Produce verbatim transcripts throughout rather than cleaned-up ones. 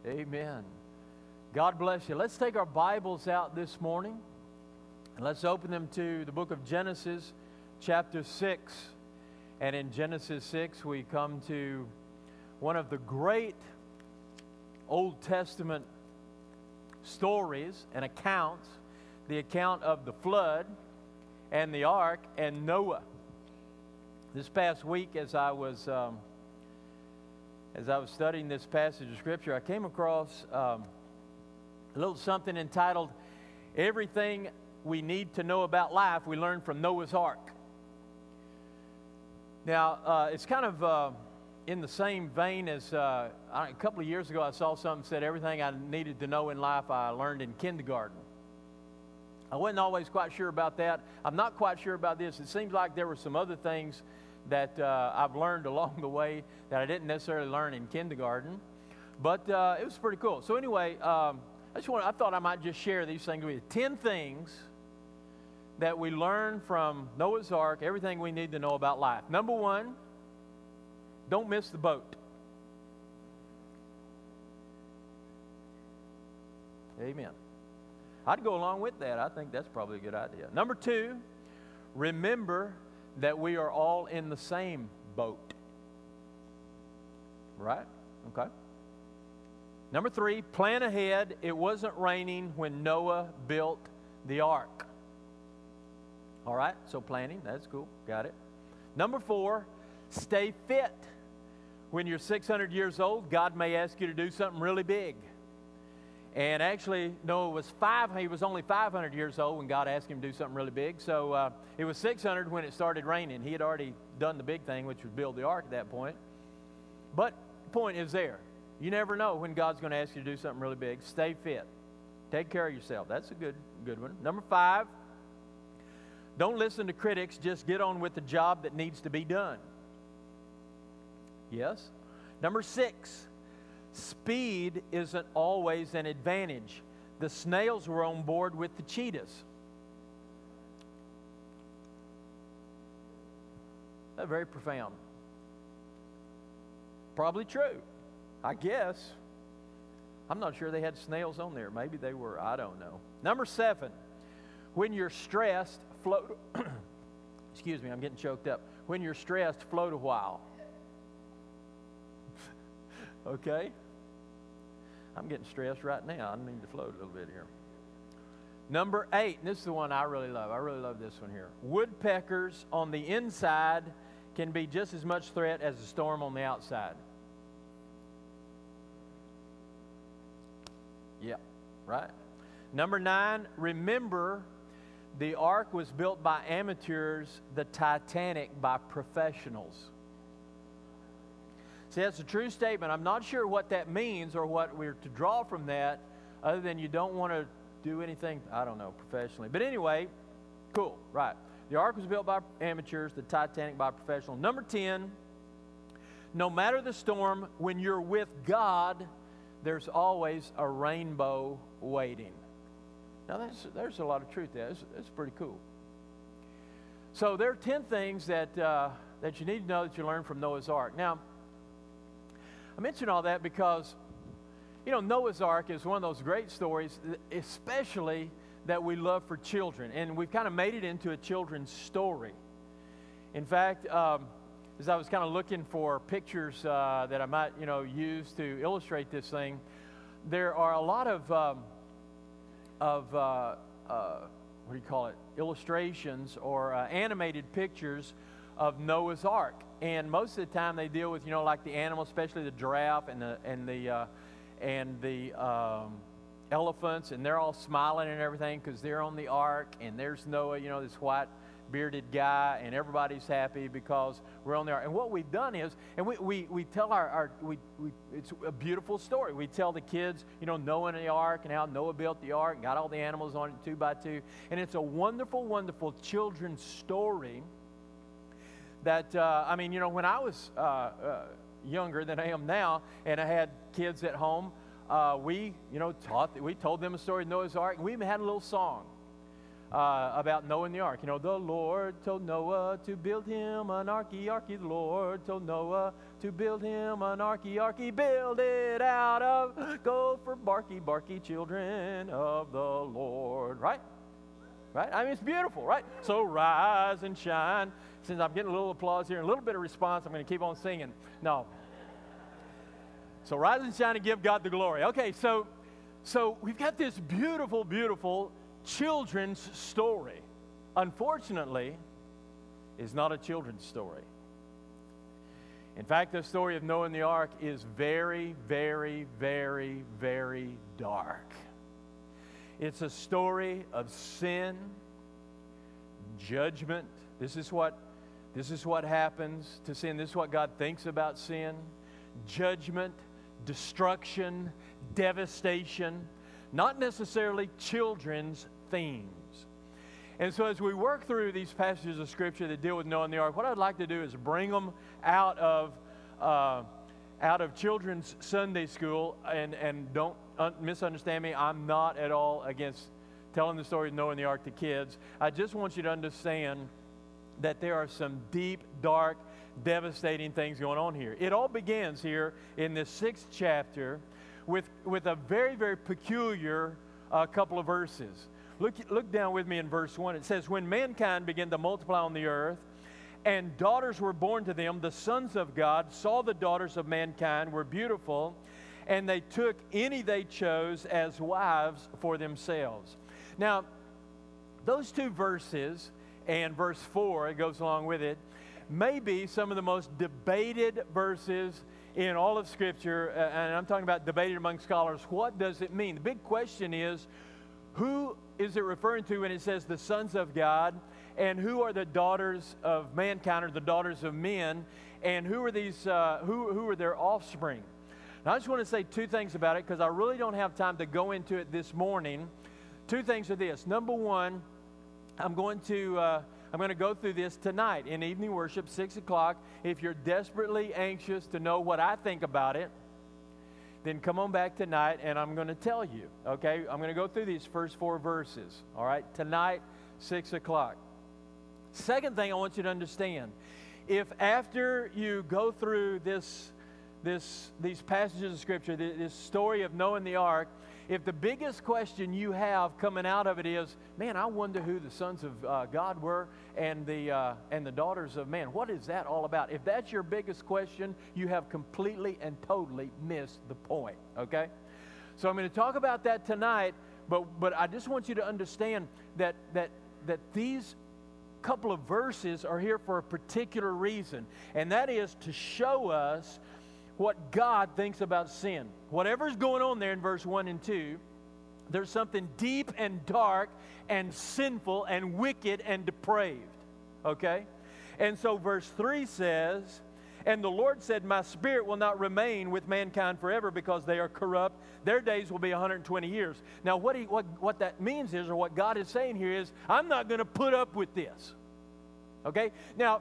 Amen. God bless you. Let's take our Bibles out this morning and let's open them to the book of Genesis, chapter six. And in Genesis six, we come to one of the great Old Testament stories and accounts, the account of the flood and the ark and Noah. This past week, as I was um, as I was studying this passage of Scripture, I came across um, a little something entitled, "Everything We Need to Know About Life We Learned from Noah's Ark." Now, uh, it's kind of uh, in the same vein as uh, a couple of years ago I saw something that said, everything I needed to know in life I learned in kindergarten. I wasn't always quite sure about that. I'm not quite sure about this. It seems like there were some other things that uh, I've learned along the way that I didn't necessarily learn in kindergarten. But uh, it was pretty cool. So anyway, um, I just want I thought I might just share these things with you. Ten things that we learn from Noah's Ark, everything we need to know about life. Number one, don't miss the boat. Amen. I'd go along with that. I think that's probably a good idea. Number two, remember that we are all in the same boat. Right? Okay. Number three, plan ahead. It wasn't raining when Noah built the ark. All right, so planning, that's cool. Got it. Number four, stay fit. When you're six hundred years old, God may ask you to do something really big. And actually, Noah was five. He was only five hundred years old when God asked him to do something really big. So uh, it was six hundred when it started raining. He had already done the big thing, which was build the ark at that point. But the point is there. You never know when God's going to ask you to do something really big. Stay fit. Take care of yourself. That's a good, good one. Number five, don't listen to critics. Just get on with the job that needs to be done. Yes. Number six, speed isn't always an advantage. The snails were on board with the cheetahs. That's very profound. Probably true, I guess. I'm not sure they had snails on there. Maybe they were. I don't know. Number seven, when you're stressed, float. Excuse me, I'm getting choked up. When you're stressed, float a while. Okay? I'm getting stressed right now. I need to float a little bit here. Number eight, and this is the one I really love. I really love this one here. Woodpeckers on the inside can be just as much threat as a storm on the outside. Yeah, right. Number nine, remember the ark was built by amateurs, the Titanic by professionals. See, that's a true statement. I'm not sure what that means or what we're to draw from that, other than you don't want to do anything, I don't know, professionally. But anyway, cool, right. The ark was built by amateurs, the Titanic by professionals. Number ten, no matter the storm, when you're with God, there's always a rainbow waiting. Now, that's, there's a lot of truth there. That's, that's pretty cool. So there are ten things that, uh, that you need to know that you learned from Noah's Ark. Now, I mention all that because, you know, Noah's Ark is one of those great stories, especially that we love for children. And we've kind of made it into a children's story. In fact, um, as I was kind of looking for pictures uh, that I might, you know, use to illustrate this thing, there are a lot of, um, of uh, uh, what do you call it, illustrations or uh, animated pictures of Noah's Ark. And most of the time they deal with, you know, like the animals, especially the giraffe and the and the uh, and the um, elephants, and they're all smiling and everything because they're on the ark, and there's Noah, you know, this white bearded guy, and everybody's happy because we're on the ark. And what we've done is, and we we, we tell our, our we, we it's a beautiful story. We tell the kids, you know, Noah and the ark and how Noah built the ark and got all the animals on it two by two. And it's a wonderful, wonderful children's story. That, uh, I mean, you know, when I was uh, uh, younger than I am now, and I had kids at home, uh, we, you know, taught, we told them a story of Noah's Ark, and we even had a little song. uh, about Noah and the ark. You know, the Lord told Noah to build him an arky, arky. The Lord told Noah to build him an arky, arky. Build it out of gopher, barky, barky children of the Lord. Right? Right? I mean, it's beautiful, right? So rise and shine. Since I'm getting a little applause here and a little bit of response, I'm going to keep on singing. No. So rise and shine and give God the glory. Okay, so, so we've got this beautiful, beautiful children's story. Unfortunately, it's not a children's story. In fact, the story of Noah and the ark is very, very, very, very dark. It's a story of sin, judgment. This is what, this is what happens to sin. This is what God thinks about sin. Judgment, destruction, devastation. Not necessarily children's themes. And so as we work through these passages of Scripture that deal with Noah and the ark, what I'd like to do is bring them out of uh, out of children's Sunday school. And, and don't un- misunderstand me, I'm not at all against telling the story of Noah and the ark to kids. I just want you to understand that there are some deep, dark, devastating things going on here. It all begins here in this sixth chapter with, with a very, very peculiar uh, couple of verses. Look, look down with me in verse one. It says, when mankind began to multiply on the earth, and daughters were born to them, the sons of God saw the daughters of mankind were beautiful, and they took any they chose as wives for themselves. Now, those two verses, and verse four, it goes along with it, may be some of the most debated verses in all of Scripture, uh, and I'm talking about debated among scholars. What does it mean? The big question is, who is it referring to when it says the sons of God, and who are the daughters of mankind, or the daughters of men, and who are these? Uh, who who are their offspring? Now, I just want to say two things about it because I really don't have time to go into it this morning. Two things are this. Number one, I'm going to uh, I'm going to go through this tonight in evening worship, six o'clock. If you're desperately anxious to know what I think about it, then come on back tonight and I'm going to tell you, okay? I'm going to go through these first four verses, all right? Tonight, six o'clock. Second thing I want you to understand, if after you go through this, this, these passages of Scripture, this story of Noah and the ark, if the biggest question you have coming out of it is, man, I wonder who the sons of uh, God were and the, uh, and the daughters of man, what is that all about? If that's your biggest question, you have completely and totally missed the point, okay? So I'm going to talk about that tonight, but, but I just want you to understand that, that, that these couple of verses are here for a particular reason, and that is to show us what God thinks about sin. Whatever's going on there in verse one and two, there's something deep and dark and sinful and wicked and depraved. Okay? And so verse three says, and the Lord said, my spirit will not remain with mankind forever because they are corrupt. Their days will be one hundred twenty years. Now what, he, what, what that means is, or what God is saying here is, I'm not going to put up with this. Okay? Now,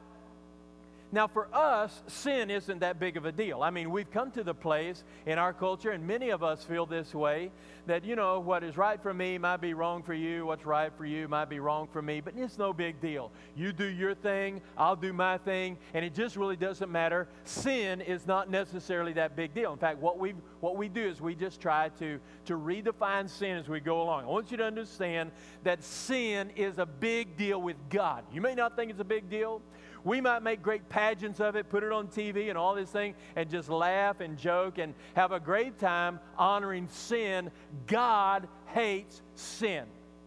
Now, for us, sin isn't that big of a deal. I mean, we've come to the place in our culture, and many of us feel this way, that, you know, what is right for me might be wrong for you. What's right for you might be wrong for me, but it's no big deal. You do your thing, I'll do my thing, and it just really doesn't matter. Sin is not necessarily that big deal. In fact, what we what we do is we just try to, to redefine sin as we go along. I want you to understand that sin is a big deal with God. You may not think it's a big deal. We might make great pageants of it, put it on T V and all this thing, and just laugh and joke and have a great time honoring sin. God hates sin.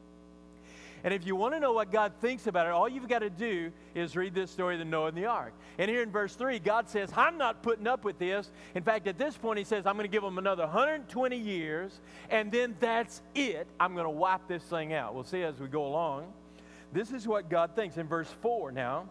And if you want to know what God thinks about it, all you've got to do is read this story of the Noah and the ark. And here in verse three, God says, I'm not putting up with this. In fact, at this point, he says, I'm going to give them another one hundred twenty years, and then that's it. I'm going to wipe this thing out. We'll see as we go along. This is what God thinks. In verse four now,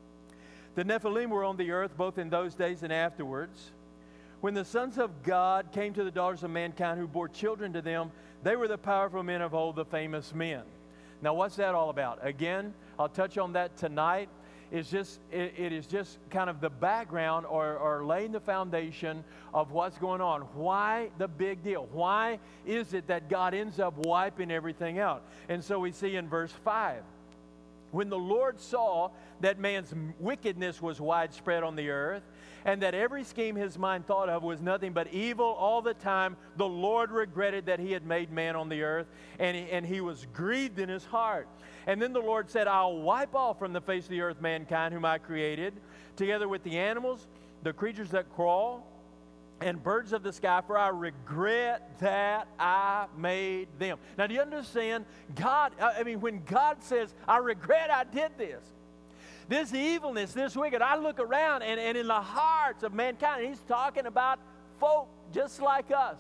the Nephilim were on the earth both in those days and afterwards. When the sons of God came to the daughters of mankind who bore children to them, they were the powerful men of old, the famous men. Now, what's that all about? Again, I'll touch on that tonight. is just, it, it is just kind of the background or, or laying the foundation of what's going on. Why the big deal? Why is it that God ends up wiping everything out? And so we see in verse five, when the Lord saw that man's wickedness was widespread on the earth, and that every scheme his mind thought of was nothing but evil all the time, the Lord regretted that he had made man on the earth, and he, and he was grieved in his heart. And then the Lord said, I'll wipe off from the face of the earth mankind whom I created, together with the animals, the creatures that crawl, and birds of the sky, for I regret that I made them. Now, do you understand? God, I mean, when God says, I regret I did this, this evilness, this wicked, I look around and, and in the hearts of mankind, he's talking about folk just like us.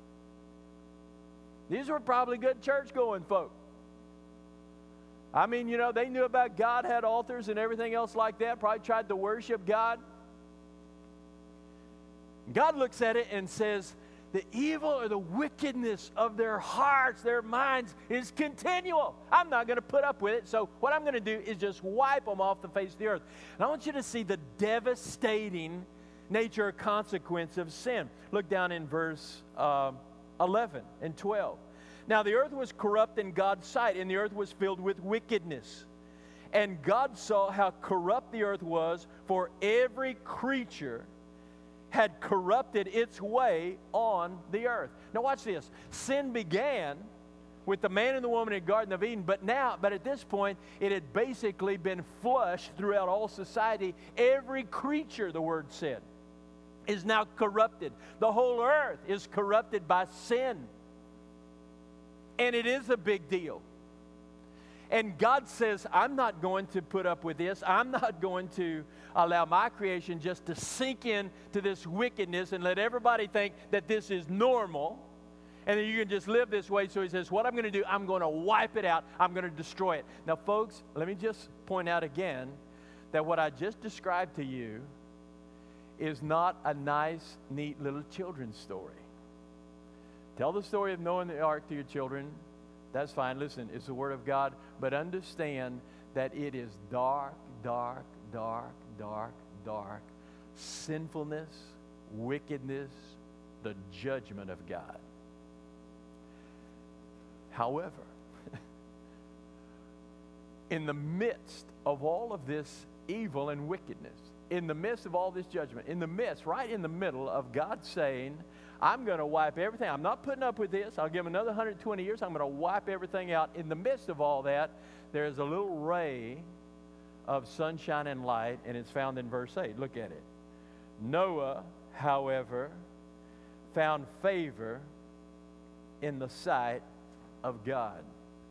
These were probably good church-going folk. I mean, you know, they knew about God, had altars and everything else like that, probably tried to worship God. God looks at it and says, the evil or the wickedness of their hearts, their minds, is continual. I'm not going to put up with it, so what I'm going to do is just wipe them off the face of the earth. And I want you to see the devastating nature or consequence of sin. Look down in verse uh, eleven and twelve. Now the earth was corrupt in God's sight, and the earth was filled with wickedness. And God saw how corrupt the earth was, for every creature had corrupted its way on the earth. Now watch this. Sin began with the man and the woman in the Garden of Eden, but now, but at this point, it had basically been flushed throughout all society. Every creature, the Word said, is now corrupted. The whole earth is corrupted by sin. And it is a big deal. And God says, I'm not going to put up with this. I'm not going to allow my creation just to sink in to this wickedness and let everybody think that this is normal and that you can just live this way. So he says, what I'm going to do, I'm going to wipe it out. I'm going to destroy it. Now, folks, let me just point out again that what I just described to you is not a nice, neat little children's story. Tell the story of Noah and the ark to your children. That's fine. Listen, it's the Word of God. But understand that it is dark, dark, dark, dark, dark sinfulness, wickedness, the judgment of God. However, in the midst of all of this evil and wickedness, in the midst of all this judgment, in the midst, right in the middle of God saying, I'm going to wipe everything. I'm not putting up with this. I'll give him another one hundred twenty years. I'm going to wipe everything out. In the midst of all that, there is a little ray of sunshine and light, and it's found in verse eight. Look at it. Noah, however, found favor in the sight of God.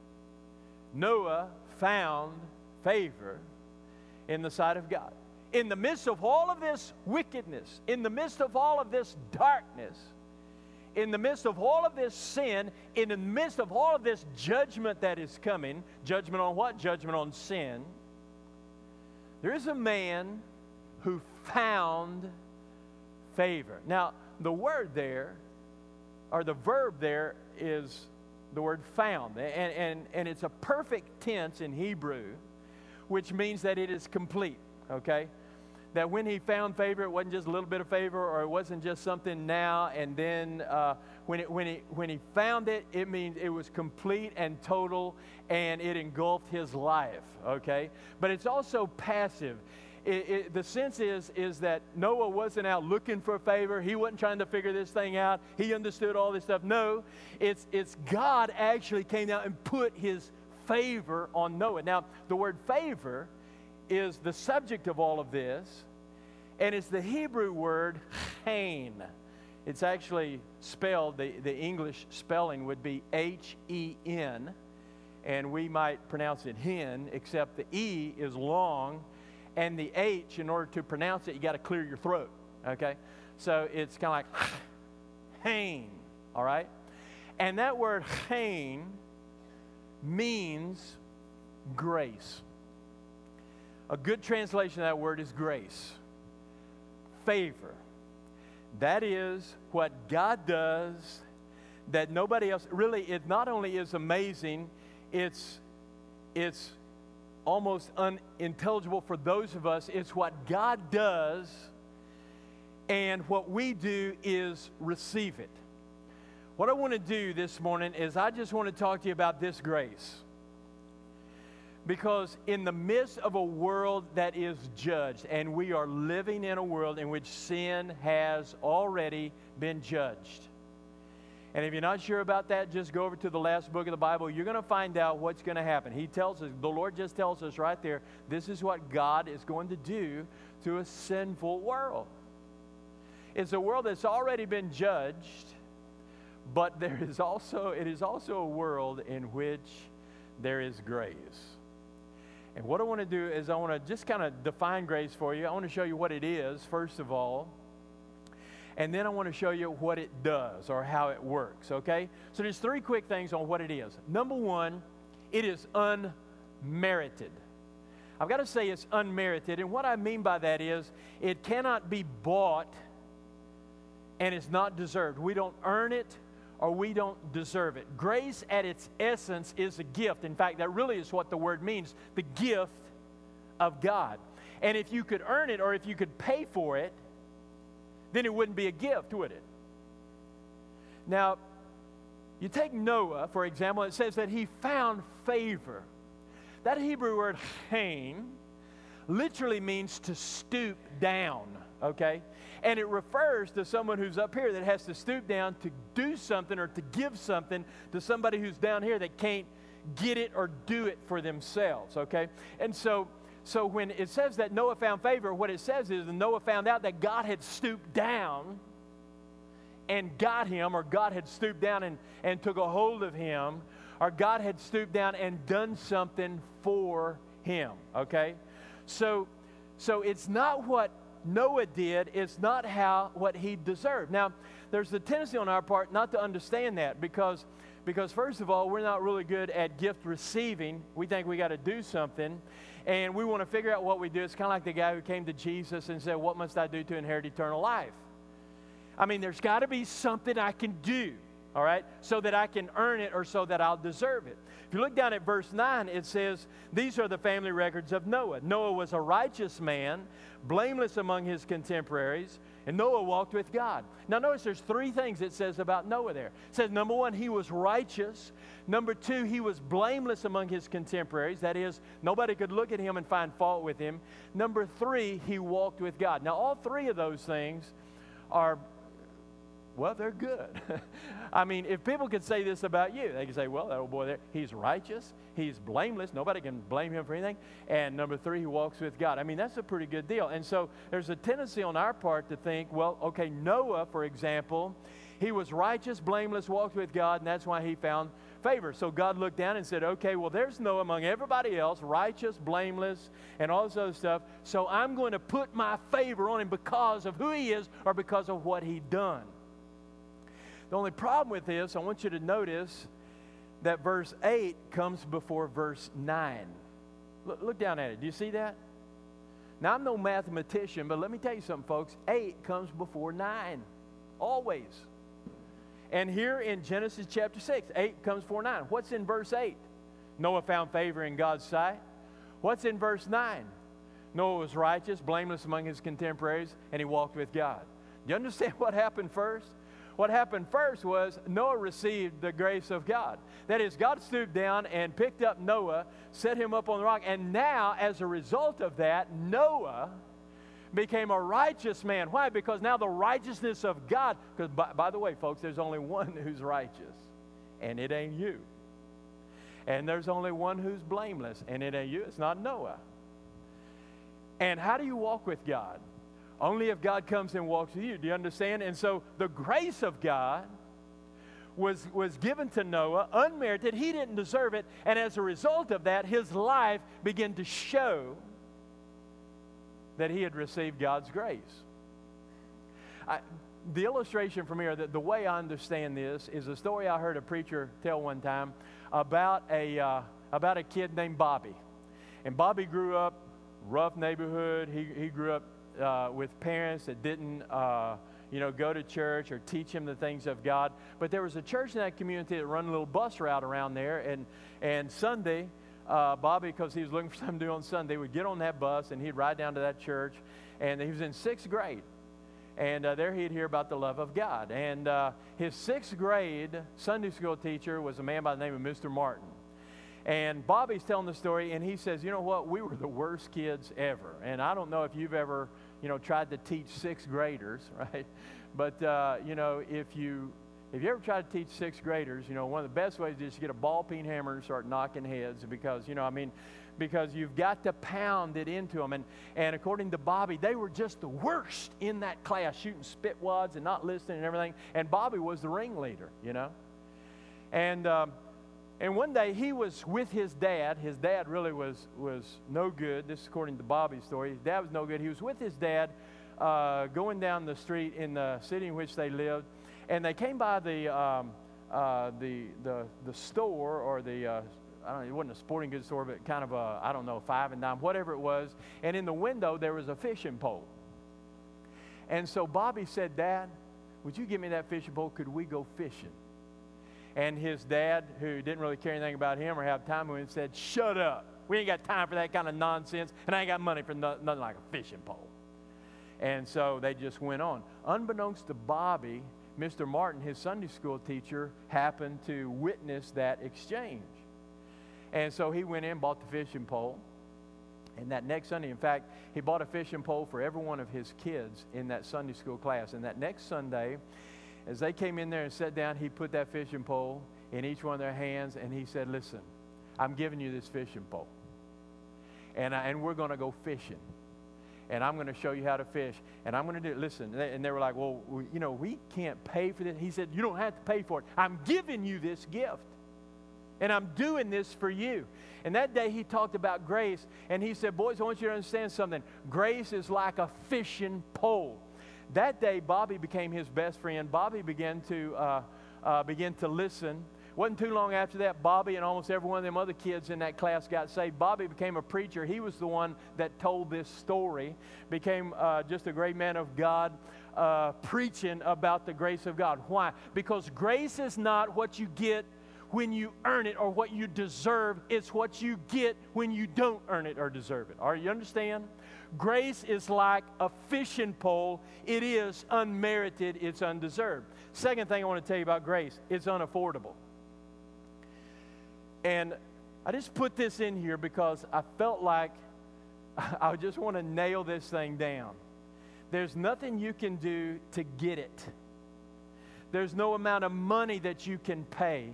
Noah found favor in the sight of God. In the midst of all of this wickedness, in the midst of all of this darkness, in the midst of all of this sin, in the midst of all of this judgment that is coming, judgment on what? Judgment on sin. There is a man who found favor. Now, the word there, or the verb there, is the word found. And, and, and it's a perfect tense in Hebrew, which means that it is complete, okay? That when he found favor, it wasn't just a little bit of favor, or it wasn't just something now and then. Uh, when, it, when, he, when he found it, it means it was complete and total, and it engulfed his life, okay? But it's also passive. It, it, the sense is, is that Noah wasn't out looking for favor. He wasn't trying to figure this thing out. He understood all this stuff. No, it's, it's God actually came down and put his favor on Noah. Now, the word favor is the subject of all of this, and it's the Hebrew word chen. It's actually spelled, the, the English spelling would be H E N, and we might pronounce it hen, except the E is long, and the H, in order to pronounce it, you got to clear your throat, okay? So it's kind of like chen, all right? And that word chen means grace. A good translation of that word is grace. Favor. That is what God does that nobody else, really, it not only is amazing, it's, it's almost unintelligible for those of us. It's what God does, and what we do is receive it. What I want to do this morning is I just want to talk to you about this grace. Because in the midst of a world that is judged, and we are living in a world in which sin has already been judged. And if you're not sure about that, just go over to the last book of the Bible. You're going to find out what's going to happen. He tells us, the Lord just tells us right there, this is what God is going to do to a sinful world. It's a world that's already been judged, but there is also, it is also a world in which there is grace. And what I want to do is I want to just kind of define grace for you. I want to show you what it is, first of all. And then I want to show you what it does or how it works, okay? So there's three quick things on what it is. Number one, it is unmerited. I've got to say it's unmerited. And what I mean by that is it cannot be bought and it's not deserved. We don't earn it or we don't deserve it. Grace at its essence is a gift. In fact, that really is what the word means, the gift of God. And if you could earn it or if you could pay for it, then it wouldn't be a gift, would it? Now, you take Noah, for example, it says that he found favor. That Hebrew word, chain, literally means to stoop down, okay? And it refers to someone who's up here that has to stoop down to do something or to give something to somebody who's down here that can't get it or do it for themselves, okay? And so, so when it says that Noah found favor, what it says is that Noah found out that God had stooped down and got him, or God had stooped down and, and took a hold of him, or God had stooped down and done something for him, okay? So, so it's not what Noah did, it's not how what he deserved. Now, there's the tendency on our part not to understand that because, because first of all, we're not really good at gift receiving. We think we got to do something, and we want to figure out what we do. It's kind of like the guy who came to Jesus and said, "What must I do to inherit eternal life?" I mean, there's got to be something I can do, all right, so that I can earn it or so that I'll deserve it. If you look down at verse nine, it says, these are the family records of Noah. Noah was a righteous man, blameless among his contemporaries, and Noah walked with God. Now notice there's three things it says about Noah there. It says, number one, he was righteous. Number two, he was blameless among his contemporaries. That is, nobody could look at him and find fault with him. Number three, he walked with God. Now all three of those things are, well, they're good. I mean, if people could say this about you, they could say, well, that old boy there, he's righteous, he's blameless, nobody can blame him for anything, and number three, he walks with God. I mean, that's a pretty good deal. And so there's a tendency on our part to think, well, okay, Noah, for example, he was righteous, blameless, walked with God, and that's why he found favor. So God looked down and said, okay, well, there's Noah among everybody else, righteous, blameless, and all this other stuff, so I'm going to put my favor on him because of who he is or because of what he done. The only problem with this, I want you to notice that verse eight comes before verse nine. Look, look down at it. Do you see that? Now, I'm no mathematician, but let me tell you something, folks. eight comes before nine. Always. And here in Genesis chapter six, eight comes before nine. What's in verse eight? Noah found favor in God's sight. What's in verse nine? Noah was righteous, blameless among his contemporaries, and he walked with God. Do you understand what happened first? What happened first was Noah received the grace of God. That is, God stooped down and picked up Noah, set him up on the rock, and now, as a result of that, Noah became a righteous man. Why? Because now the righteousness of God, because by, by the way, folks, there's only one who's righteous, and it ain't you. And there's only one who's blameless, and it ain't you. It's not Noah. And how do you walk with God? Only if God comes and walks with you. Do you understand? And so the grace of God was, was given to Noah, unmerited. He didn't deserve it. And as a result of that, his life began to show that he had received God's grace. I, the illustration from here, the, the way I understand this, is a story I heard a preacher tell one time about a, uh, about a kid named Bobby. And Bobby grew up, rough neighborhood. He, he grew up Uh, with parents that didn't, uh, you know, go to church or teach him the things of God. But there was a church in that community that run a little bus route around there, and and Sunday, uh, Bobby, because he was looking for something to do on Sunday, would get on that bus and he'd ride down to that church. And he was in sixth grade. And uh, there he'd hear about the love of God. And uh, his sixth grade Sunday school teacher was a man by the name of Mister Martin. And Bobby's telling the story, and he says, you know what, we were the worst kids ever. And I don't know if you've ever, you know, tried to teach sixth graders, right? But, uh, you know, if you, if you ever try to teach sixth graders, you know, one of the best ways is just get a ball peen hammer and start knocking heads because, you know, I mean, because you've got to pound it into them. And, and according to Bobby, they were just the worst in that class, shooting spit wads and not listening and everything. And Bobby was the ringleader, you know. And... Um, And one day he was with his dad. His dad really was, was no good. This is according to Bobby's story. His dad was no good. He was with his dad uh, going down the street in the city in which they lived. And they came by the, um, uh, the, the, the store or the, uh, I don't know, it wasn't a sporting goods store, but kind of a, I don't know, five and dime, whatever it was. And in the window there was a fishing pole. And so Bobby said, Dad, would you give me that fishing pole? Could we go fishing? And his dad, who didn't really care anything about him or have time with him, said, shut up. We ain't got time for that kind of nonsense, and I ain't got money for no, nothing like a fishing pole. And so they just went on. Unbeknownst to Bobby, Mister Martin, his Sunday school teacher, happened to witness that exchange. And so he went in, bought the fishing pole. And that next Sunday, in fact, he bought a fishing pole for every one of his kids in that Sunday school class. And that next Sunday, as they came in there and sat down, he put that fishing pole in each one of their hands, and he said, listen, I'm giving you this fishing pole, and, I, and we're going to go fishing, and I'm going to show you how to fish, and I'm going to do it. Listen, and they were like, well, we, you know, we can't pay for this. He said, you don't have to pay for it. I'm giving you this gift, and I'm doing this for you. And that day he talked about grace, and he said, boys, I want you to understand something. Grace is like a fishing pole. That day, Bobby became his best friend. Bobby began to uh, uh, begin to listen. Wasn't too long after that, Bobby and almost every one of them other kids in that class got saved. Bobby became a preacher. He was the one that told this story. Became uh, just a great man of God, uh, preaching about the grace of God. Why? Because grace is not what you get when you earn it or what you deserve. It's what you get when you don't earn it or deserve it. Are you understand? Grace is like a fishing pole. It is unmerited. It's undeserved. Second thing I want to tell you about grace, it's unaffordable. And I just put this in here because I felt like I just want to nail this thing down. There's nothing you can do to get it. There's no amount of money that you can pay.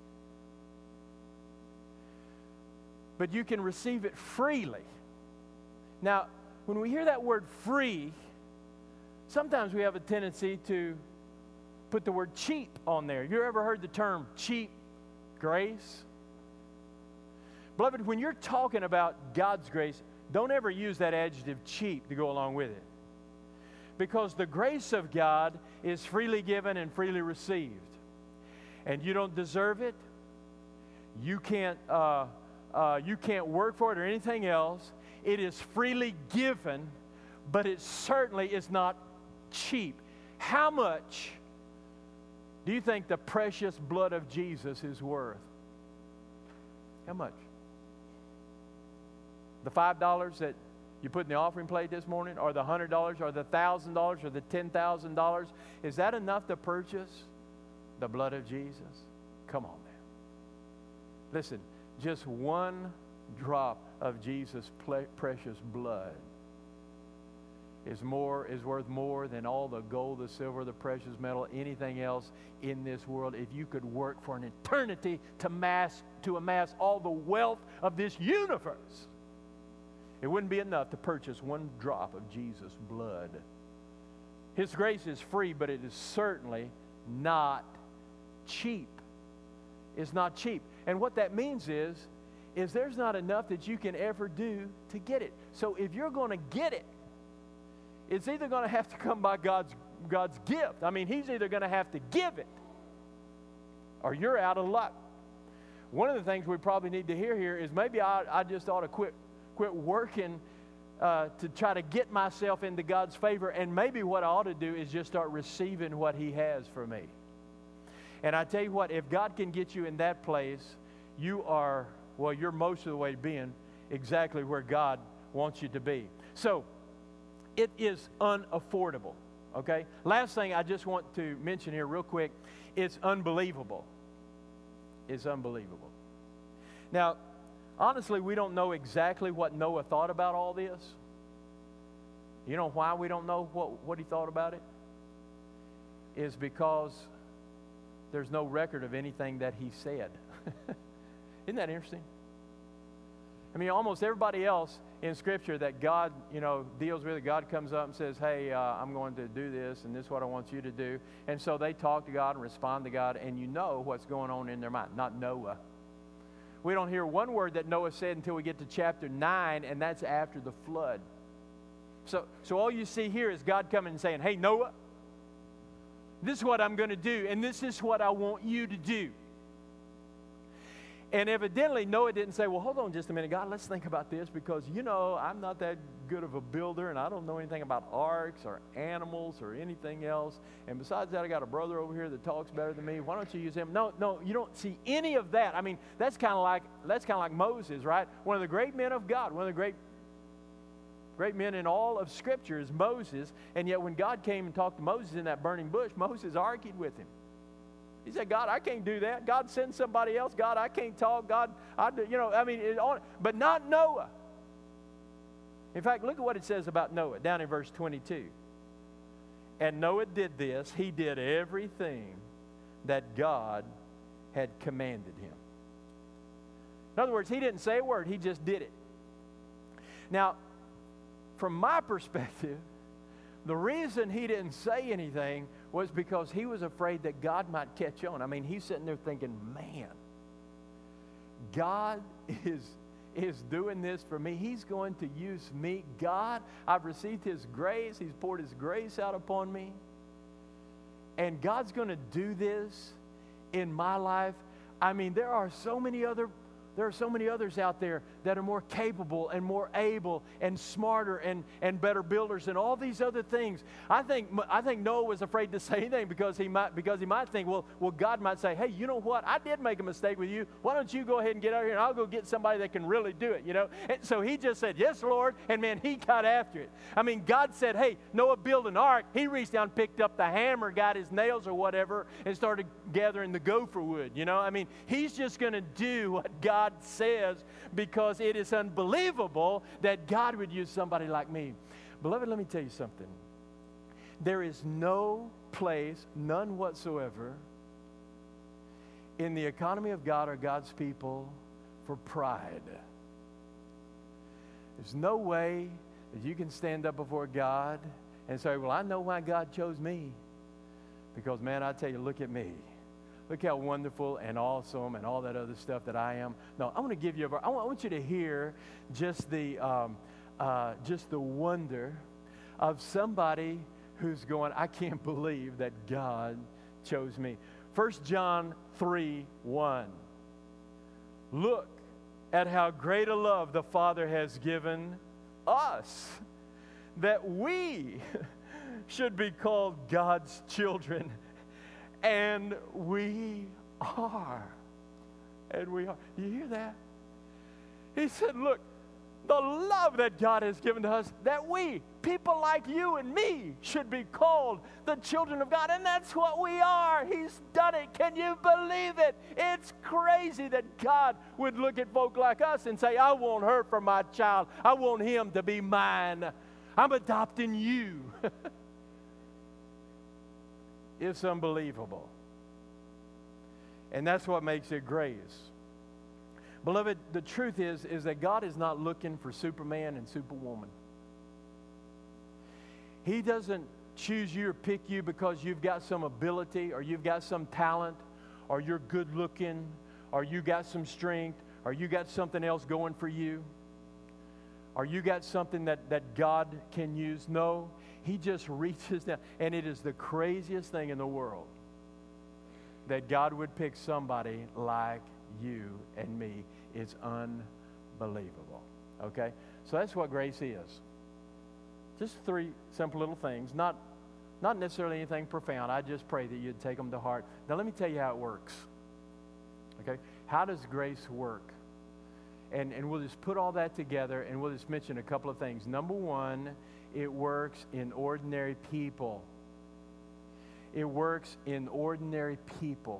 But you can receive it freely. Now, when we hear that word free, sometimes we have a tendency to put the word cheap on there. You ever heard the term cheap grace? Beloved, when you're talking about God's grace, don't ever use that adjective cheap to go along with it. Because the grace of God is freely given and freely received. And you don't deserve it. You can't, uh, uh, you can't work for it or anything else. It is freely given, but it certainly is not cheap. How much do you think the precious blood of Jesus is worth? How much? The five dollars that you put in the offering plate this morning, or the one hundred dollars, or the one thousand dollars, or the ten thousand dollars, is that enough to purchase the blood of Jesus? Come on now. Listen, just one drop of Jesus' precious blood is more is worth more than all the gold, the silver, the precious metal, anything else in this world. If you could work for an eternity to mass to amass all the wealth of this universe, it wouldn't be enough to purchase one drop of Jesus' blood. His grace is free, but it is certainly not cheap. It's not cheap. And what that means is is there's not enough that you can ever do to get it. So if you're going to get it, it's either going to have to come by God's, God's gift. I mean, He's either going to have to give it, or you're out of luck. One of the things we probably need to hear here is maybe I, I just ought to quit, quit working uh, to try to get myself into God's favor, and maybe what I ought to do is just start receiving what He has for me. And I tell you what, if God can get you in that place, you are well, you're most of the way to being exactly where God wants you to be. So, it is unaffordable, okay? Last thing I just want to mention here real quick, it's unbelievable. It's unbelievable. Now, honestly, we don't know exactly what Noah thought about all this. You know why we don't know what, what he thought about it? Is because there's no record of anything that he said. Isn't that interesting? I mean, almost everybody else in Scripture that God, you know, deals with, God comes up and says, hey, uh, I'm going to do this, and this is what I want you to do. And so they talk to God and respond to God, and you know what's going on in their mind. Not Noah. We don't hear one word that Noah said until we get to chapter nine, and that's after the flood. So, so all you see here is God coming and saying, hey, Noah, this is what I'm going to do, and this is what I want you to do. And evidently, Noah didn't say, well, hold on just a minute, God, let's think about this, because, you know, I'm not that good of a builder, and I don't know anything about arks or animals or anything else. And besides that, I got a brother over here that talks better than me. Why don't you use him? No, no, you don't see any of that. I mean, that's kind of like, that's kind of like Moses, right? One of the great men of God, one of the great Great men in all of Scripture is Moses, and yet when God came and talked to Moses in that burning bush, Moses argued with him. He said, God, I can't do that. God, send somebody else. God, I can't talk. God, I do, you know, I mean, it, but not Noah. In fact, look at what it says about Noah down in verse twenty-two. And Noah did this. He did everything that God had commanded him. In other words, he didn't say a word. He just did it. Now, from my perspective, the reason he didn't say anything was because he was afraid that God might catch on. I mean, he's sitting there thinking, man, God is, is doing this for me. He's going to use me. God, I've received His grace. He's poured His grace out upon me. And God's going to do this in my life. I mean, there are so many other There are so many others out there that are more capable and more able and smarter and, and better builders and all these other things. I think I think Noah was afraid to say anything because he might because he might think, well, well, God might say, hey, you know what? I did make a mistake with you. Why don't you go ahead and get out here and I'll go get somebody that can really do it, you know? And so he just said, yes, Lord, and man, he got after it. I mean, God said, hey, Noah, build an ark. He reached down, picked up the hammer, got his nails or whatever, and started gathering the gopher wood, you know? I mean, he's just going to do what God says because it is unbelievable that God would use somebody like me. Beloved, let me tell you something. There is no place, none whatsoever, in the economy of God or God's people for pride. There's no way that you can stand up before God and say, well, I know why God chose me. Because, man, I tell you, look at me. Look how wonderful and awesome and all that other stuff that I am. No, I want to give you a, I want, I want you to hear just the, um, uh, just the wonder of somebody who's going, I can't believe that God chose me. First John three one. Look at how great a love the Father has given us, that we should be called God's children. And we are. And we are. You hear that? He said, look, the love that God has given to us, that we, people like you and me, should be called the children of God. And that's what we are. He's done it. Can you believe it? It's crazy that God would look at folk like us and say, I want her for my child. I want him to be mine. I'm adopting you. It's unbelievable. And that's what makes it grace. Beloved, the truth is, is that God is not looking for Superman and Superwoman. He doesn't choose you or pick you because you've got some ability or you've got some talent or you're good looking or you got some strength or you got something else going for you or you got something that, that God can use. No, He just reaches down. And it is the craziest thing in the world that God would pick somebody like you and me. It's unbelievable. Okay? So that's what grace is. Just three simple little things. Not, not necessarily anything profound. I just pray that you'd take them to heart. Now let me tell you how it works. Okay? How does grace work? and, and we'll just put all that together, and we'll just mention a couple of things. Number one, it works in ordinary people. It works in ordinary people.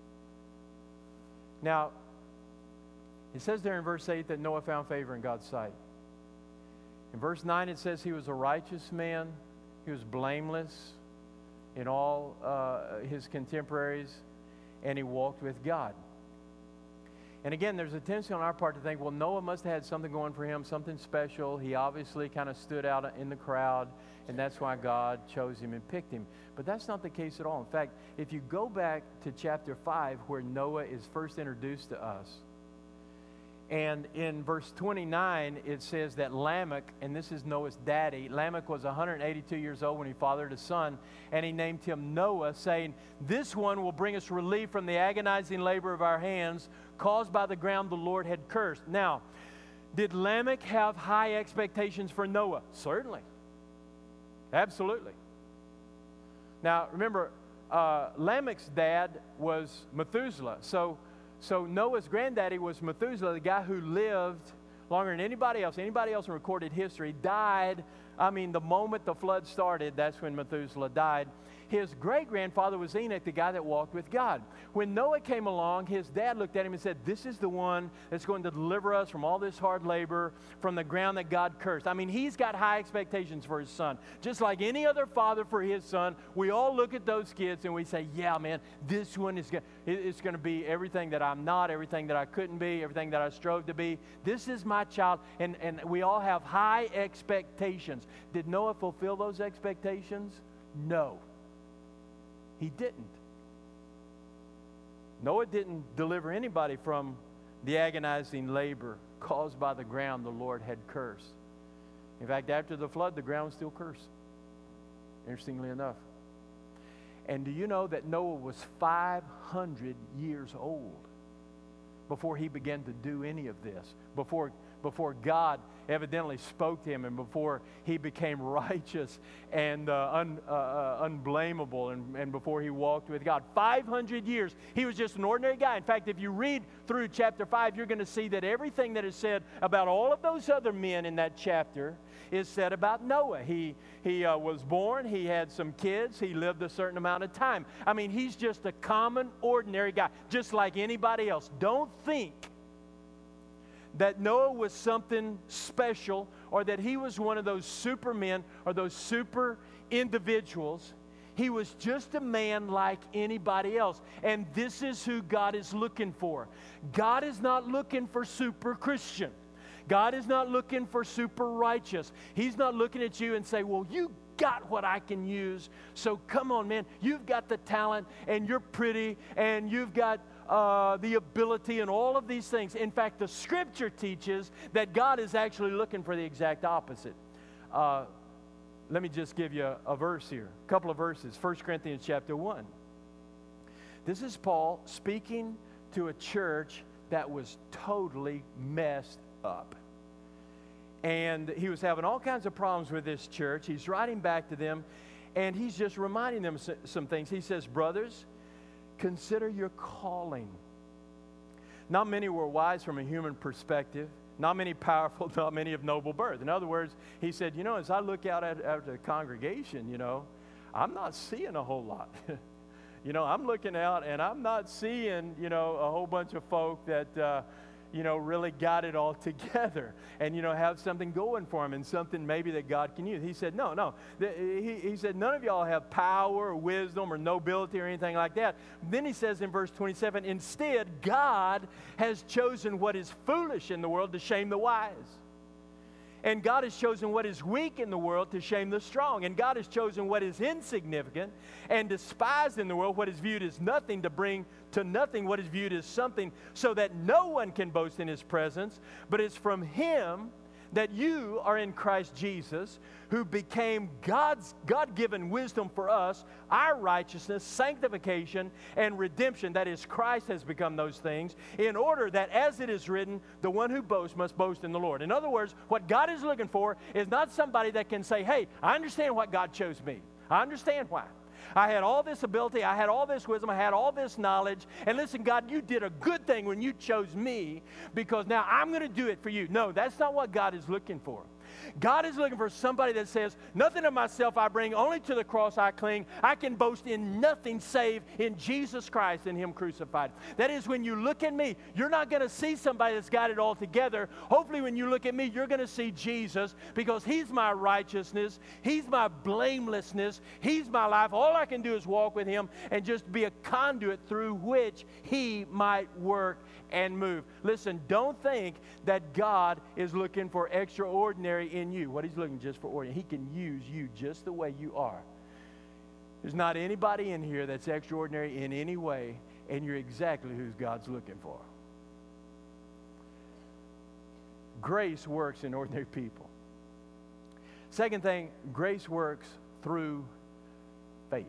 Now, it says there in verse eight that Noah found favor in God's sight. In verse nine, it says he was a righteous man. He was blameless in all uh, his contemporaries, and he walked with God. And again, there's a tendency on our part to think, well, Noah must have had something going for him, something special. He obviously kind of stood out in the crowd, and that's why God chose him and picked him. But that's not the case at all. In fact, if you go back to chapter five, where Noah is first introduced to us, and in verse twenty-nine, it says that Lamech, and this is Noah's daddy, Lamech was one hundred eighty-two years old when he fathered a son, and he named him Noah, saying, "This one will bring us relief from the agonizing labor of our hands, caused by the ground the Lord had cursed." Now, did Lamech have high expectations for Noah? Certainly. Absolutely. Now, remember, uh, Lamech's dad was Methuselah. So, so Noah's granddaddy was Methuselah, the guy who lived longer than anybody else. Anybody else in recorded history died. I mean, the moment the flood started, that's when Methuselah died. His great-grandfather was Enoch, the guy that walked with God. When Noah came along, his dad looked at him and said, "This is the one that's going to deliver us from all this hard labor, from the ground that God cursed." I mean, he's got high expectations for his son. Just like any other father for his son, we all look at those kids and we say, yeah, man, this one is going it's going to be everything that I'm not, everything that I couldn't be, everything that I strove to be. This is my child, and, and we all have high expectations. Did Noah fulfill those expectations? No. He didn't. Noah didn't deliver anybody from the agonizing labor caused by the ground the Lord had cursed. In fact, after the flood, the ground was still cursed, interestingly enough. And do you know that Noah was five hundred years old before he began to do any of this? Before, before God evidently spoke to him, and before he became righteous and uh, un, uh, uh, unblameable, and, and before he walked with God. five hundred years. He was just an ordinary guy. In fact, if you read through chapter five, you're going to see that everything that is said about all of those other men in that chapter is said about Noah. He, he uh, was born, he had some kids, he lived a certain amount of time. I mean, he's just a common, ordinary guy, just like anybody else. Don't think that Noah was something special, or that he was one of those supermen or those super individuals. He was just a man like anybody else. And this is who God is looking for. God is not looking for super Christian. God is not looking for super righteous. He's not looking at you and say, well, you got what I can use, so come on, man. You've got the talent, and you're pretty, and you've got Uh, the ability, and all of these things. In fact, the Scripture teaches that God is actually looking for the exact opposite. Uh, let me just give you a, a verse here, a couple of verses. First Corinthians chapter one. This is Paul speaking to a church that was totally messed up. And he was having all kinds of problems with this church. He's writing back to them, and he's just reminding them some things. He says, "Brothers, consider your calling. Not many were wise from a human perspective, not many powerful, not many of noble birth." In other words, he said, you know, as I look out at, at the congregation, you know, I'm not seeing a whole lot. You know, I'm looking out and I'm not seeing, you know, a whole bunch of folk that, uh, you know, really got it all together and, you know, have something going for them and something maybe that God can use. He said, no, no. The, he, he said, none of y'all have power or wisdom or nobility or anything like that. Then he says in verse twenty-seven, instead, God has chosen what is foolish in the world to shame the wise. And God has chosen what is weak in the world to shame the strong. And God has chosen what is insignificant and despised in the world, what is viewed as nothing, to bring to nothing what is viewed as something, so that no one can boast in His presence. But it's from Him that you are in Christ Jesus, who became God's God-given wisdom for us, our righteousness, sanctification, and redemption. That is, Christ has become those things, in order that, as it is written, the one who boasts must boast in the Lord. In other words, what God is looking for is not somebody that can say, hey, I understand why God chose me. I understand why. I had all this ability. I had all this wisdom. I had all this knowledge. And listen, God, you did a good thing when you chose me because now I'm going to do it for you. No, that's not what God is looking for. God is looking for somebody that says, nothing of myself I bring, only to the cross I cling. I can boast in nothing save in Jesus Christ and Him crucified. That is, when you look at me, you're not going to see somebody that's got it all together. Hopefully when you look at me, you're going to see Jesus because He's my righteousness. He's my blamelessness. He's my life. All I can do is walk with Him and just be a conduit through which He might work and move. Listen, don't think that God is looking for extraordinary in you. What He's looking just for ordinary. He can use you just the way you are. There's not anybody in here that's extraordinary in any way, and you're exactly who God's looking for. Grace works in ordinary people. Second thing, grace works through faith.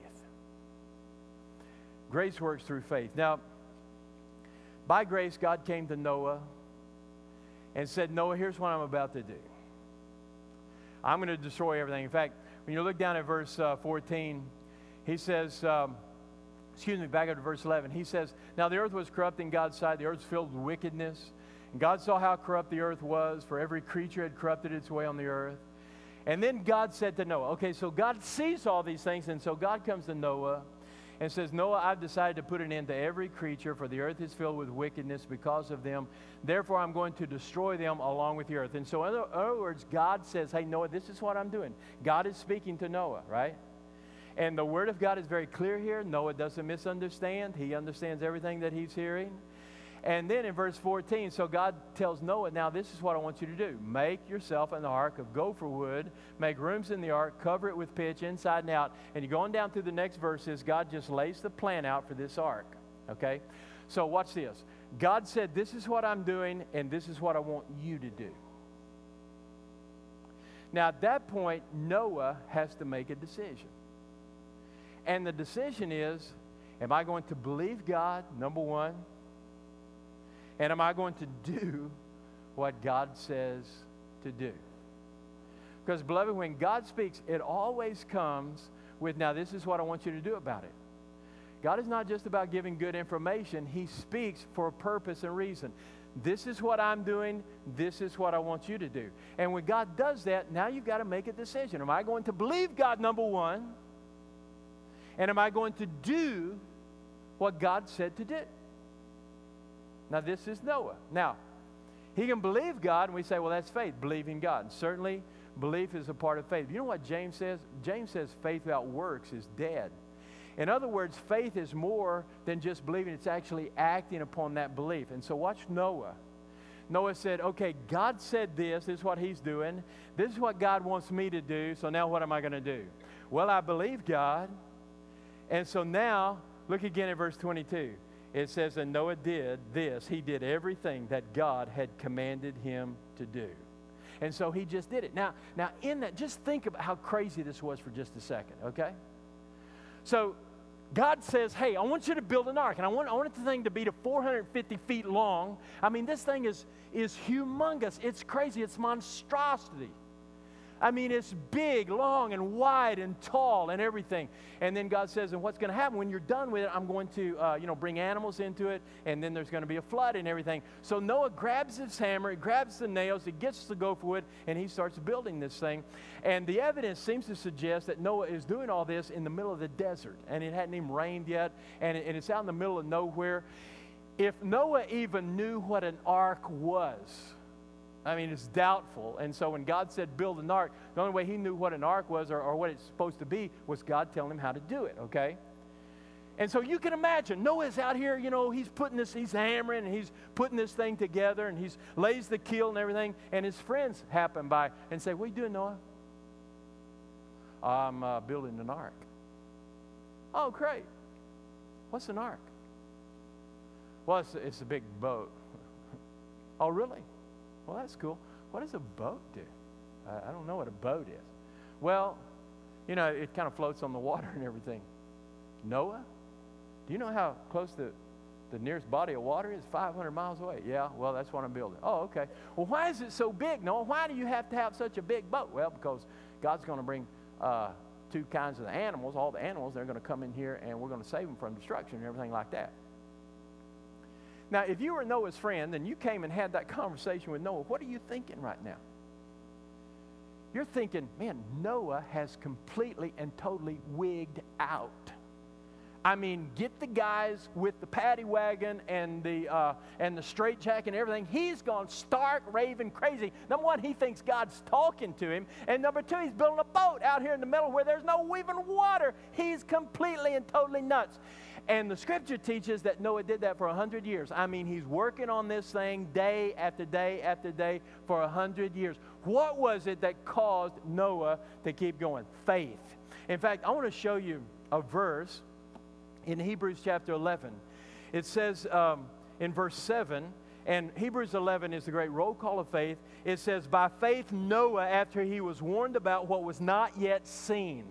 Grace works through faith. Now, by grace, God came to Noah and said, Noah, here's what I'm about to do. I'm going to destroy everything. In fact, when you look down at verse uh, fourteen, he says, um, excuse me, back up to verse eleven. He says, now the earth was corrupt in God's sight. The earth was filled with wickedness. And God saw how corrupt the earth was, for every creature had corrupted its way on the earth. And then God said to Noah, okay, so God sees all these things, and so God comes to Noah and says, Noah, I've decided to put an end to every creature, for the earth is filled with wickedness because of them. Therefore, I'm going to destroy them along with the earth. And so, in other, other words, God says, hey, Noah, this is what I'm doing. God is speaking to Noah, right? And the Word of God is very clear here. Noah doesn't misunderstand. He understands everything that he's hearing. And then in verse fourteen, so God tells Noah, now this is what I want you to do. Make yourself an ark of gopher wood. Make rooms in the ark. Cover it with pitch inside and out. And you're going down through the next verses, God just lays the plan out for this ark. Okay? So watch this. God said, this is what I'm doing, and this is what I want you to do. Now at that point, Noah has to make a decision. And the decision is, am I going to believe God, number one? And am I going to do what God says to do? Because, beloved, when God speaks, it always comes with, now this is what I want you to do about it. God is not just about giving good information. He speaks for a purpose and reason. This is what I'm doing. This is what I want you to do. And when God does that, now you've got to make a decision. Am I going to believe God, number one? And am I going to do what God said to do? Now, this is Noah. Now, he can believe God, and we say, well, that's faith, believing God. And certainly, belief is a part of faith. You know what James says? James says faith without works is dead. In other words, faith is more than just believing. It's actually acting upon that belief. And so watch Noah. Noah said, okay, God said this. This is what He's doing. This is what God wants me to do. So now what am I going to do? Well, I believe God. And so now, look again at verse twenty-two. It says, and Noah did this. He did everything that God had commanded him to do. And so he just did it. Now, now in that, just think about how crazy this was for just a second, okay? So God says, hey, I want you to build an ark, and I want, I want the thing to be to four hundred fifty feet long. I mean, this thing is, is humongous. It's crazy. It's monstrosity. I mean, it's big, long, and wide, and tall, and everything. And then God says, and what's going to happen when you're done with it, I'm going to, uh, you know, bring animals into it, and then there's going to be a flood and everything. So Noah grabs his hammer, he grabs the nails, he gets the gopher wood, and he starts building this thing. And the evidence seems to suggest that Noah is doing all this in the middle of the desert, and it hadn't even rained yet, and, it, and it's out in the middle of nowhere. If Noah even knew what an ark was, I mean, it's doubtful. And so when God said build an ark, the only way he knew what an ark was or, or what it's supposed to be was God telling him how to do it, okay? And so you can imagine, Noah's out here, you know, he's putting this, he's hammering, and he's putting this thing together, and he's lays the keel and everything, and his friends happen by and say, what are you doing, Noah? I'm uh, building an ark. Oh, great. What's an ark? Well, it's, it's a big boat. Oh, really? Well, that's cool. What does a boat do? I, I don't know what a boat is. Well, you know, it kind of floats on the water and everything. Noah, do you know how close the, the nearest body of water is? five hundred miles away. Yeah, well, that's what I'm building. Oh, okay. Well, why is it so big, Noah? Why do you have to have such a big boat? Well, because God's going to bring uh, two kinds of animals, all the animals, they're going to come in here and we're going to save them from destruction and everything like that. Now, if you were Noah's friend and you came and had that conversation with Noah, what are you thinking right now? You're thinking, man, Noah has completely and totally wigged out. I mean, get the guys with the paddy wagon and the uh, and the straitjacket and everything. He's gone stark, raving crazy. Number one, he thinks God's talking to him. And number two, he's building a boat out here in the middle where there's no even water. He's completely and totally nuts. And the scripture teaches that Noah did that for a hundred years. I mean, he's working on this thing day after day after day for a hundred years. What was it that caused Noah to keep going? Faith. In fact, I want to show you a verse in Hebrews chapter eleven. It says um, in verse seven, and Hebrews eleven is the great roll call of faith. It says, by faith Noah, after he was warned about what was not yet seen,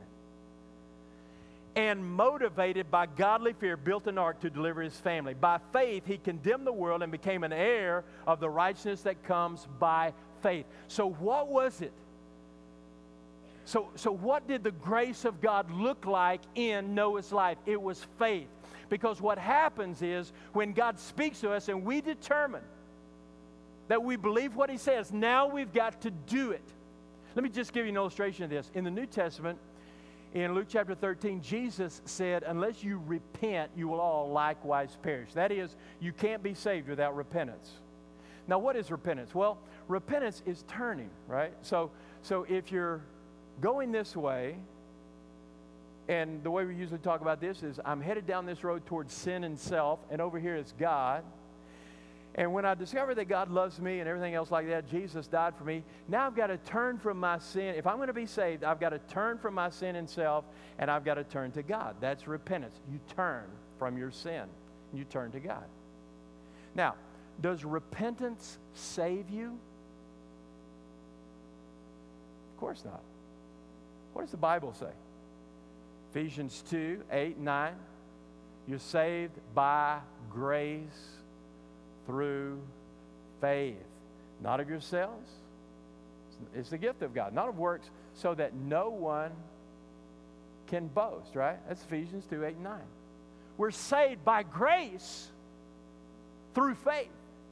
and motivated by godly fear, built an ark to deliver his family. By faith, he condemned the world and became an heir of the righteousness that comes by faith. So what was it? So, so what did the grace of God look like in Noah's life? It was faith. Because what happens is when God speaks to us and we determine that we believe what he says, now we've got to do it. Let me just give you an illustration of this. In the New Testament, in Luke chapter thirteen, Jesus said, unless you repent, you will all likewise perish. That is, you can't be saved without repentance. Now, what is repentance? Well, repentance is turning, right? So, so if you're going this way, and the way we usually talk about this is I'm headed down this road towards sin and self, and over here is God. And when I discover that God loves me and everything else like that, Jesus died for me, now I've got to turn from my sin. If I'm going to be saved, I've got to turn from my sin and self, and I've got to turn to God. That's repentance. You turn from your sin. You turn to God. Now, does repentance save you? Of course not. What does the Bible say? Ephesians two, eight, nine. You're saved by grace through faith, not of yourselves. It's the gift of God, not of works, so that no one can boast, right? That's Ephesians two, eight, and nine. We're saved by grace through faith.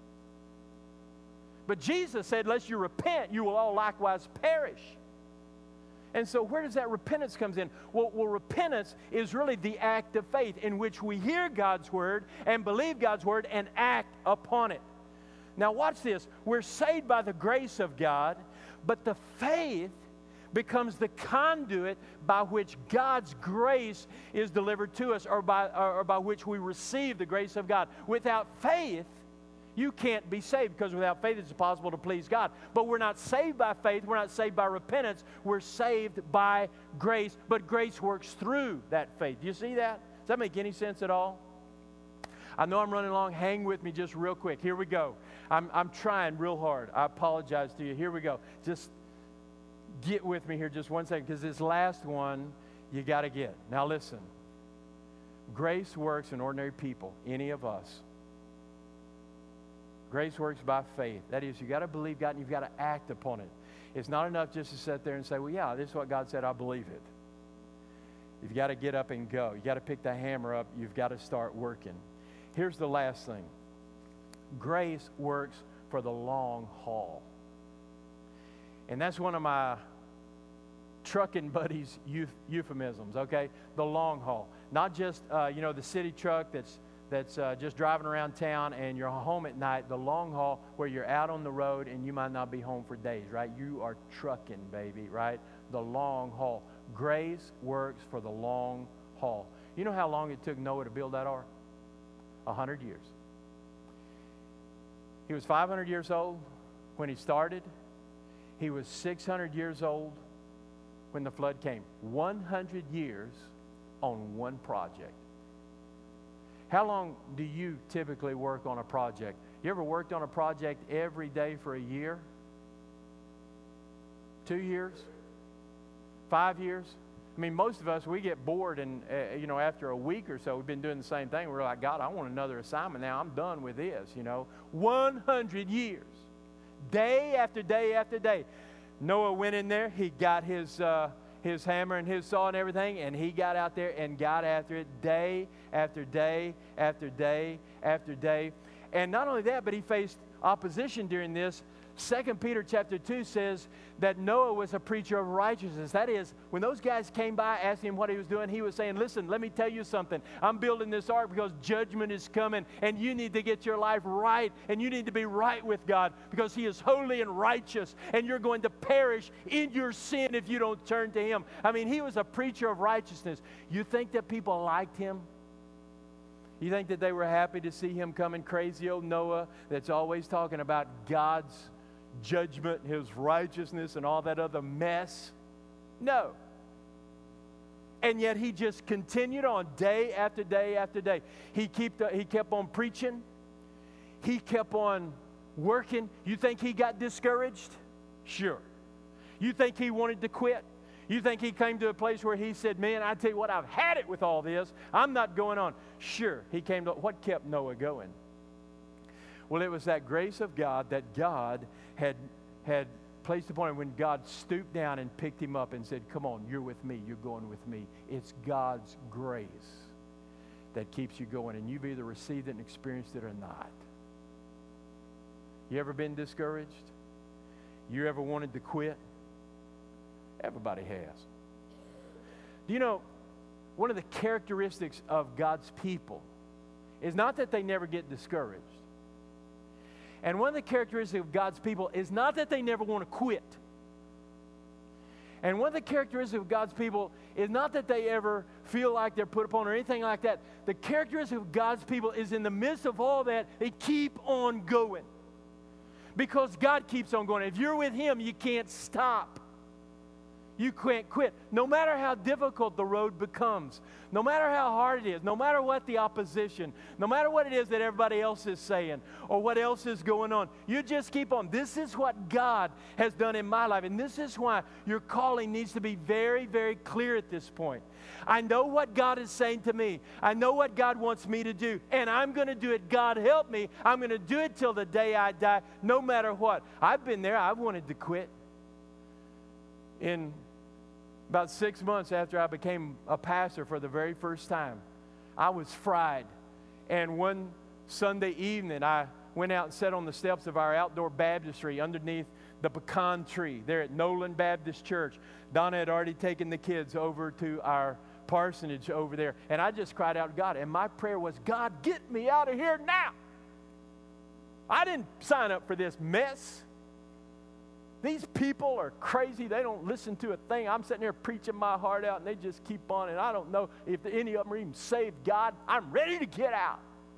But Jesus said, unless you repent, you will all likewise perish. And so where does that repentance comes in? Well, well, repentance is really the act of faith in which we hear God's word and believe God's word and act upon it. Now watch this. We're saved by the grace of God, but the faith becomes the conduit by which God's grace is delivered to us, or by, or, or by which we receive the grace of God. Without faith, you can't be saved, because without faith it's impossible to please God. But we're not saved by faith. We're not saved by repentance. We're saved by grace. But grace works through that faith. Do you see that? Does that make any sense at all? I know I'm running along. Hang with me just real quick. Here we go. I'm, I'm trying real hard. I apologize to you. Here we go. Just get with me here just one second, because this last one you got to get. Now listen. Grace works in ordinary people, any of us. Grace works by faith. That is, you got to believe God and you've got to act upon it. It's not enough just to sit there and say, well, yeah, this is what God said, I believe it. You've got to get up and go. You've got to pick the hammer up. You've got to start working. Here's the last thing. Grace works for the long haul. And that's one of my trucking buddies' euphemisms, okay? The long haul. Not just, uh, you know, the city truck that's that's uh, just driving around town and you're home at night. The long haul where you're out on the road and you might not be home for days, right? You are trucking, baby, right? The long haul. Grace works for the long haul. You know how long it took Noah to build that ark? A hundred years. He was five hundred years old when he started. He was six hundred years old when the flood came. one hundred years on one project. How long do you typically work on a project? You ever worked on a project every day for a year? Two years? Five years? I mean, most of us, we get bored, and uh, you know, after a week or so, we've been doing the same thing. We're like, God, I want another assignment now. I'm done with this, you know. one hundred years. Day after day after day. Noah went in there. He got his, uh, his hammer and his saw and everything, and he got out there and got after it day after day after day after day. And not only that, but he faced opposition during this. Second Peter chapter two says that Noah was a preacher of righteousness. That is, when those guys came by asking him what he was doing, he was saying, listen, let me tell you something. I'm building this ark because judgment is coming, and you need to get your life right, and you need to be right with God because he is holy and righteous, and you're going to perish in your sin if you don't turn to him. I mean, he was a preacher of righteousness. You think that people liked him? You think that they were happy to see him coming, crazy old Noah that's always talking about God's judgment, his righteousness, and all that other mess? No. And yet he just continued on day after day after day. He, kept, uh, he kept on preaching. He kept on working. You think he got discouraged? Sure. You think he wanted to quit? You think he came to a place where he said, man, I tell you what, I've had it with all this. I'm not going on. Sure, he came to, what kept Noah going? Well, it was that grace of God that God had, had placed upon him when God stooped down and picked him up and said, come on, you're with me, you're going with me. It's God's grace that keeps you going, and you've either received it and experienced it or not. You ever been discouraged? You ever wanted to quit? Everybody has. Do you know, one of the characteristics of God's people is not that they never get discouraged. And one of the characteristics of God's people is not that they never want to quit. And one of the characteristics of God's people is not that they ever feel like they're put upon or anything like that. The characteristic of God's people is in the midst of all that, they keep on going. Because God keeps on going. If you're with him, you can't stop. You can't quit. No matter how difficult the road becomes, no matter how hard it is, no matter what the opposition, no matter what it is that everybody else is saying or what else is going on, you just keep on. This is what God has done in my life, and this is why your calling needs to be very, very clear at this point. I know what God is saying to me. I know what God wants me to do, and I'm going to do it. God help me. I'm going to do it till the day I die, no matter what. I've been there. I've wanted to quit. In about six months after I became a pastor for the very first time, I was fried. And one Sunday evening, I went out and sat on the steps of our outdoor baptistry underneath the pecan tree there at Nolan Baptist Church. Donna had already taken the kids over to our parsonage over there. And I just cried out to God. And my prayer was, God, get me out of here now. I didn't sign up for this mess. These people are crazy. They don't listen to a thing. I'm sitting there preaching my heart out, and they just keep on. And I don't know if any of them are even saved. God, I'm ready to get out.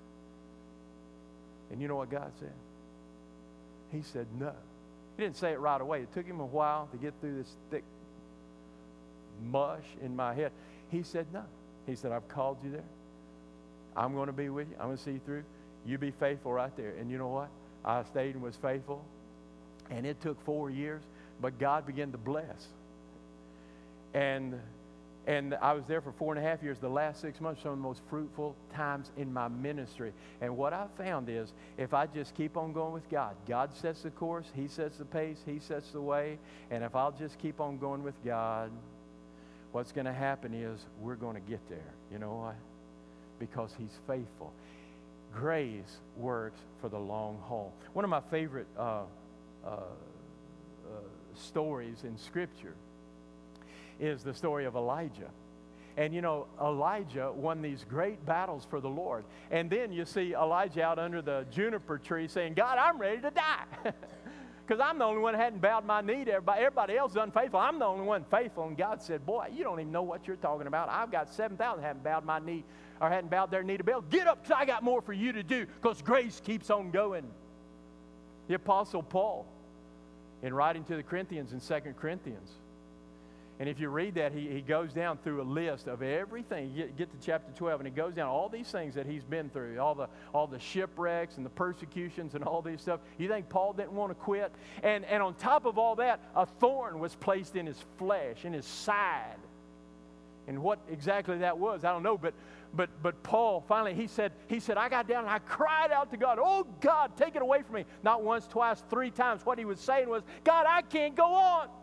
And you know what God said? He said no. He didn't say it right away. It took him a while to get through this thick mush in my head. He said no. He said, I've called you there. I'm going to be with you. I'm going to see you through. You be faithful right there. And you know what? I stayed and was faithful. And it took four years, but God began to bless. And and I was there for four and a half years. The last six months, some of the most fruitful times in my ministry. And what I found is, if I just keep on going with God, God sets the course, He sets the pace, He sets the way. And if I'll just keep on going with God, what's going to happen is we're going to get there. You know why? Because He's faithful. Grace works for the long haul. One of my favorite uh, Uh, uh, stories in Scripture is the story of Elijah. And you know, Elijah won these great battles for the Lord. And then you see Elijah out under the juniper tree saying, God, I'm ready to die. Because I'm the only one that hadn't bowed my knee to everybody. Everybody else is unfaithful. I'm the only one faithful. And God said, boy, you don't even know what you're talking about. I've got seven thousand haven't bowed my knee or hadn't bowed their knee to Baal. Get up, because I got more for you to do, because grace keeps on going. The Apostle Paul, in writing to the Corinthians in Second Corinthians, and if you read that, he, he goes down through a list of everything. You get, get to chapter twelve, and he goes down all these things that he's been through, all the all the shipwrecks and the persecutions and all these stuff. You think Paul didn't want to quit? And, and on top of all that, a thorn was placed in his flesh, in his side. And what exactly that was, I don't know, but But but Paul, finally, he said, he said, I got down and I cried out to God, oh, God, take it away from me. Not once, twice, three times. What he was saying was, God, I can't go on.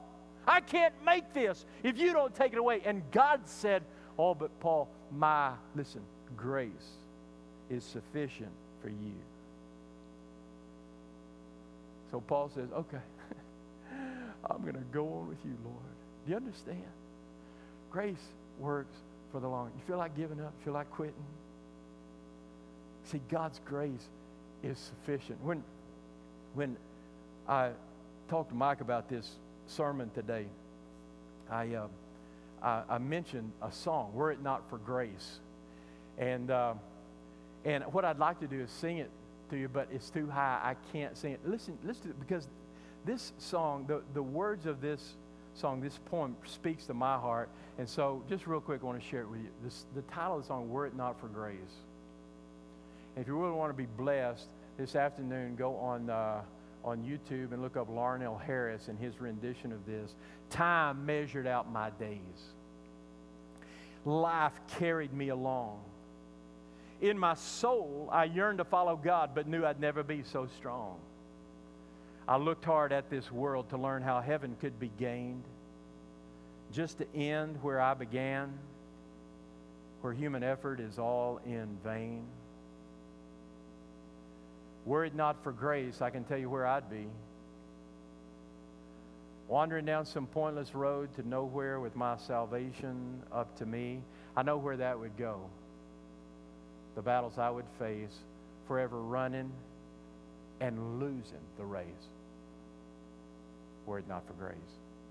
I can't make this if you don't take it away. And God said, oh, but Paul, my, listen, grace is sufficient for you. So Paul says, okay, I'm going to go on with you, Lord. Do you understand? Grace works for the long. You feel like giving up? Feel like quitting? See, God's grace is sufficient. When, when I talked to Mike about this sermon today, I, uh, I, I mentioned a song, Were It Not for Grace. And, uh, and what I'd like to do is sing it to you, but it's too high. I can't sing it. Listen, listen to it, because this song, the, the words of this song, this poem speaks to my heart. And so just real quick, I want to share it with you. This, the title of the song, Were It Not for Grace. And if you really want to be blessed, this afternoon, go on, uh, on YouTube and look up Larnell Harris and his rendition of this. Time measured out my days. Life carried me along. In my soul, I yearned to follow God, but knew I'd never be so strong. I looked hard at this world to learn how heaven could be gained, just to end where I began, where human effort is all in vain. Were it not for grace, I can tell you where I'd be. Wandering down some pointless road to nowhere with my salvation up to me. I know where that would go. The battles I would face, forever running and losing the race, were it not for grace.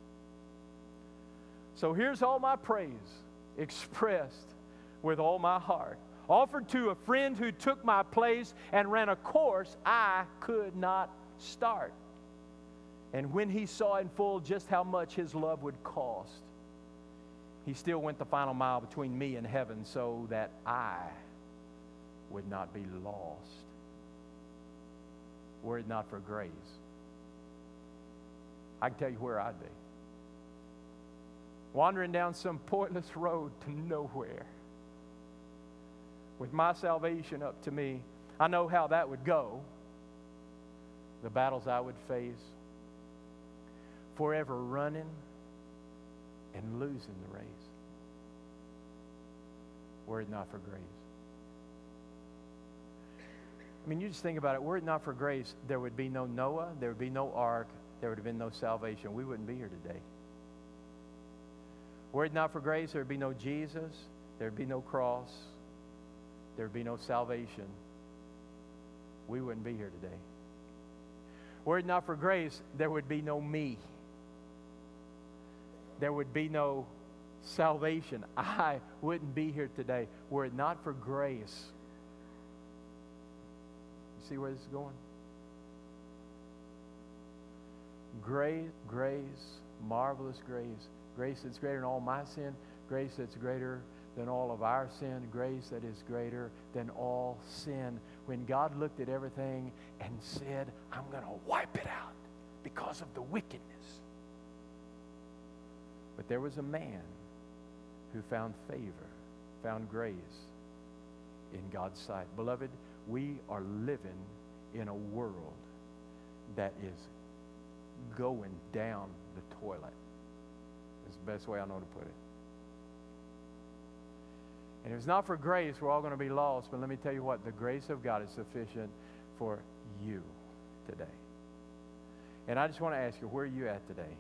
So here's all my praise, expressed with all my heart, offered to a friend who took my place and ran a course I could not start. And when he saw in full just how much his love would cost, he still went the final mile between me and heaven so that I would not be lost, were it not for grace. I can tell you where I'd be. Wandering down some pointless road to nowhere with my salvation up to me. I know how that would go. The battles I would face. Forever running and losing the race, were it not for grace. I mean, you just think about it. Were it not for grace, there would be no Noah, there would be no ark, there would have been no salvation. We wouldn't be here today. Were it not for grace, there would be no Jesus, there would be no cross, there would be no salvation. We wouldn't be here today. Were it not for grace, there would be no me. There would be no salvation. I wouldn't be here today were it not for grace. You see where this is going? Grace, grace, marvelous grace. Grace that's greater than all my sin. Grace that's greater than all of our sin. Grace that is greater than all sin. When God looked at everything and said, I'm going to wipe it out because of the wickedness. But there was a man who found favor, found grace in God's sight. Beloved, we are living in a world that is going down the toilet. That's the best way I know to put it. And if it's not for grace, we're all going to be lost. But let me tell you what, the grace of God is sufficient for you today. And I just want to ask you, where are you at today?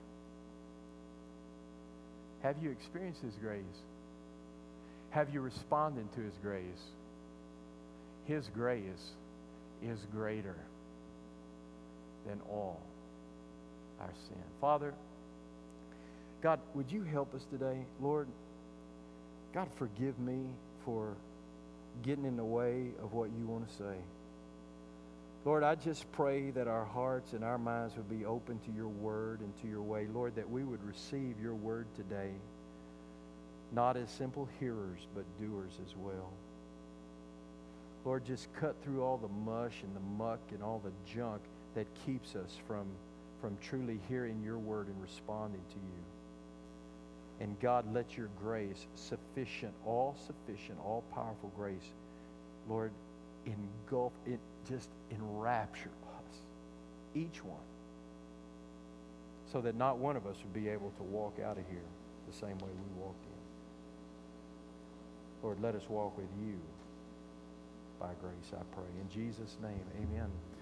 Have you experienced His grace? Have you responded to His grace? His grace is greater than all our sin. Father, God, would you help us today? Lord, God, forgive me for getting in the way of what you want to say. Lord, I just pray that our hearts and our minds would be open to your word and to your way. Lord, that we would receive your word today, not as simple hearers, but doers as well. Lord, just cut through all the mush and the muck and all the junk that keeps us from, from truly hearing your word and responding to you. And God, let your grace, sufficient, all sufficient, all powerful grace, Lord, engulf it, just enrapture us, each one, so that not one of us would be able to walk out of here the same way we walked in. Lord, let us walk with you by grace, I pray. In Jesus' name, amen.